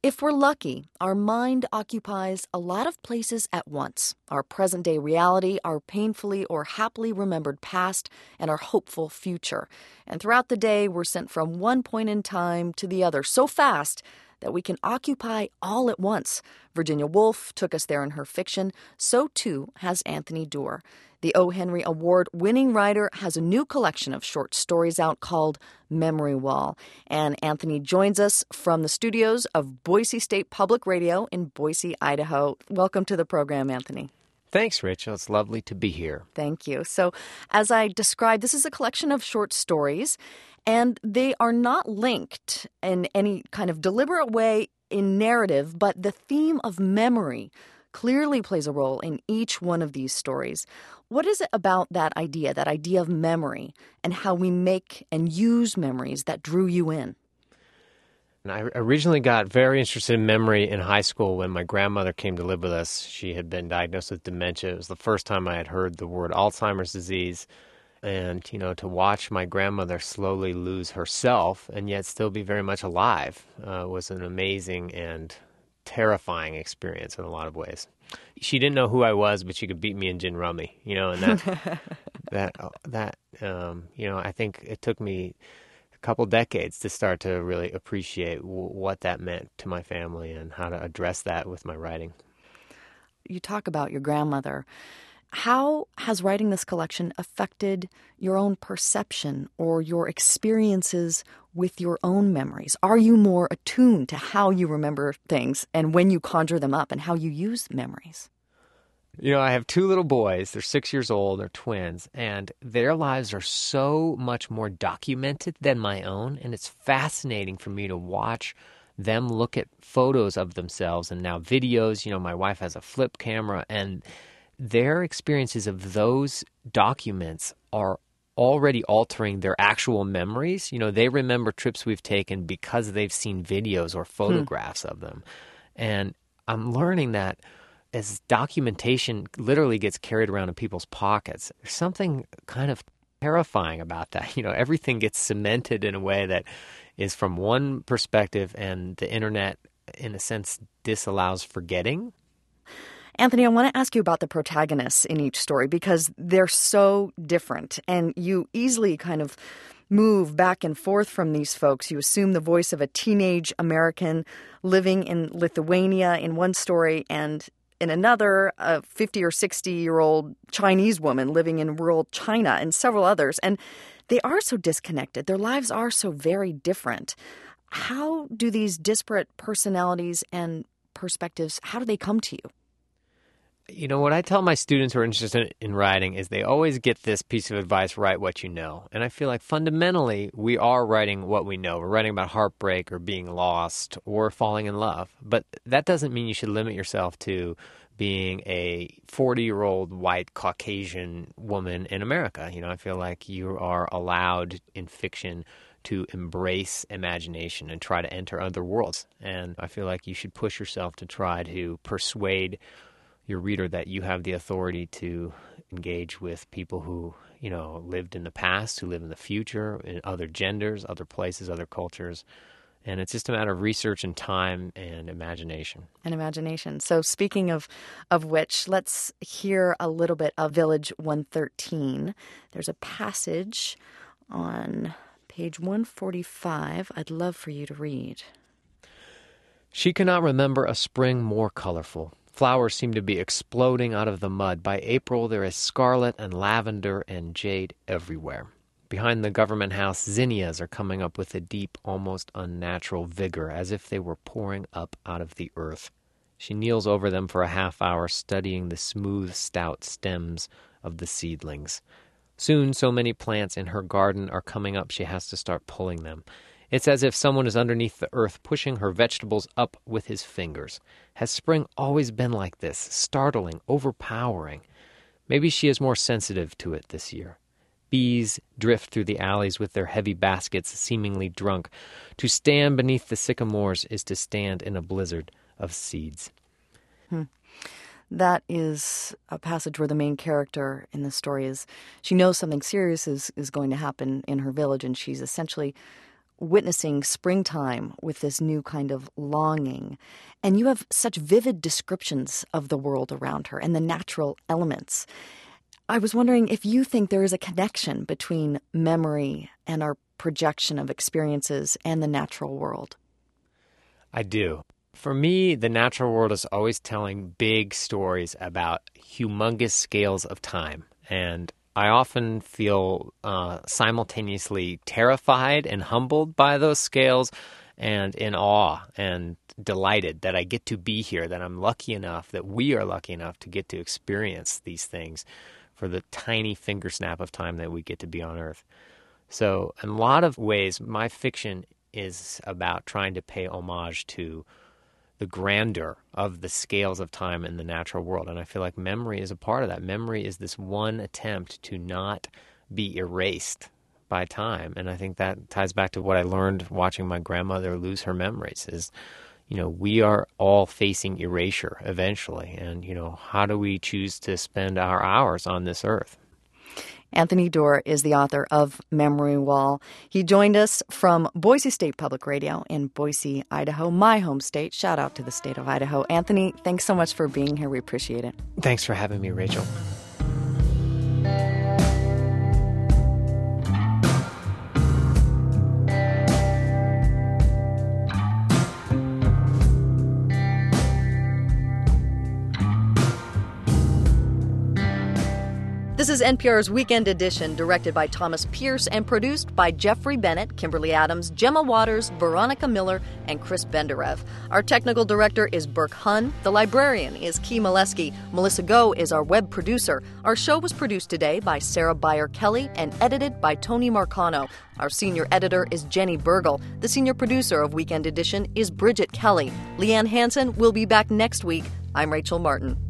If we're lucky, our mind occupies a lot of places at once: our present-day reality, our painfully or happily remembered past, and our hopeful future. And throughout the day, we're sent from one point in time to the other so fast that we can occupy all at once. Virginia Woolf took us there in her fiction. So, too, has Anthony Doerr. The O. Henry Award-winning writer has a new collection of short stories out called Memory Wall. And Anthony joins us from the studios of Boise State Public Radio in Boise, Idaho. Welcome to the program, Anthony. Thanks, Rachel. It's lovely to be here. Thank you. So, as I described, this is a collection of short stories, and they are not linked in any kind of deliberate way in narrative, but the theme of memory clearly plays a role in each one of these stories. What is it about that idea of memory, and how we make and use memories that drew you in? And I originally got very interested in memory in high school when my grandmother came to live with us. She had been diagnosed with dementia. It was the first time I had heard the word Alzheimer's disease. And, to watch my grandmother slowly lose herself and yet still be very much alive was an amazing and terrifying experience in a lot of ways. She didn't know who I was, but she could beat me in gin rummy, and I think it took me a couple decades to start to really appreciate what that meant to my family and how to address that with my writing. You talk about your grandmother. How has writing this collection affected your own perception or your experiences with your own memories? Are you more attuned to how you remember things and when you conjure them up and how you use memories? I have two little boys. They're 6 years old. They're twins. And their lives are so much more documented than my own. And it's fascinating for me to watch them look at photos of themselves and now videos. My wife has a flip camera, and their experiences of those documents are already altering their actual memories. They remember trips we've taken because they've seen videos or photographs of them. And I'm learning that as documentation literally gets carried around in people's pockets, there's something kind of terrifying about that. Everything gets cemented in a way that is from one perspective, and the internet, in a sense, disallows forgetting. Anthony, I want to ask you about the protagonists in each story because they're so different, and you easily kind of move back and forth from these folks. You assume the voice of a teenage American living in Lithuania in one story, and in another, a 50 or 60-year-old Chinese woman living in rural China, and several others. And they are so disconnected. Their lives are so very different. How do these disparate personalities and perspectives, how do they come to you? What I tell my students who are interested in writing is they always get this piece of advice: write what you know. And I feel like fundamentally we are writing what we know. We're writing about heartbreak or being lost or falling in love. But that doesn't mean you should limit yourself to being a 40-year-old white Caucasian woman in America. I feel like you are allowed in fiction to embrace imagination and try to enter other worlds. And I feel like you should push yourself to try to persuade your reader that you have the authority to engage with people who, lived in the past, who live in the future, in other genders, other places, other cultures. And it's just a matter of research and time and imagination. So speaking of which, let's hear a little bit of Village 113. There's a passage on page 145 I'd love for you to read. She cannot remember a spring more colorful. Flowers seem to be exploding out of the mud. By April, there is scarlet and lavender and jade everywhere. Behind the government house, zinnias are coming up with a deep, almost unnatural vigor, as if they were pouring up out of the earth. She kneels over them for a half hour, studying the smooth, stout stems of the seedlings. Soon, so many plants in her garden are coming up, she has to start pulling them. It's as if someone is underneath the earth pushing her vegetables up with his fingers. Has spring always been like this, startling, overpowering? Maybe she is more sensitive to it this year. Bees drift through the alleys with their heavy baskets, seemingly drunk. To stand beneath the sycamores is to stand in a blizzard of seeds. That is a passage where the main character in the story she knows something serious is going to happen in her village, and she's essentially witnessing springtime with this new kind of longing. And you have such vivid descriptions of the world around her and the natural elements. I was wondering if you think there is a connection between memory and our projection of experiences and the natural world. I do. For me, the natural world is always telling big stories about humongous scales of time. And I often feel simultaneously terrified and humbled by those scales and in awe and delighted that I get to be here, that I'm lucky enough, that we are lucky enough to get to experience these things for the tiny finger snap of time that we get to be on Earth. So in a lot of ways, my fiction is about trying to pay homage to the grandeur of the scales of time in the natural world. And I feel like memory is a part of that. Memory is this one attempt to not be erased by time. And I think that ties back to what I learned watching my grandmother lose her memories is, we are all facing erasure eventually. And, how do we choose to spend our hours on this earth? Anthony Doerr is the author of Memory Wall. He joined us from Boise State Public Radio in Boise, Idaho, my home state. Shout out to the state of Idaho. Anthony, thanks so much for being here. We appreciate it. Thanks for having me, Rachel. This is NPR's Weekend Edition, directed by Thomas Pierce and produced by Jeffrey Bennett, Kimberly Adams, Gemma Waters, Veronica Miller, and Chris Benderev. Our technical director is Burke Hun. The librarian is Key Molesky. Melissa Goh is our web producer. Our show was produced today by Sarah Beyer-Kelly and edited by Tony Marcano. Our senior editor is Jenny Burgle. The senior producer of Weekend Edition is Bridget Kelly. Leanne Hansen will be back next week. I'm Rachel Martin.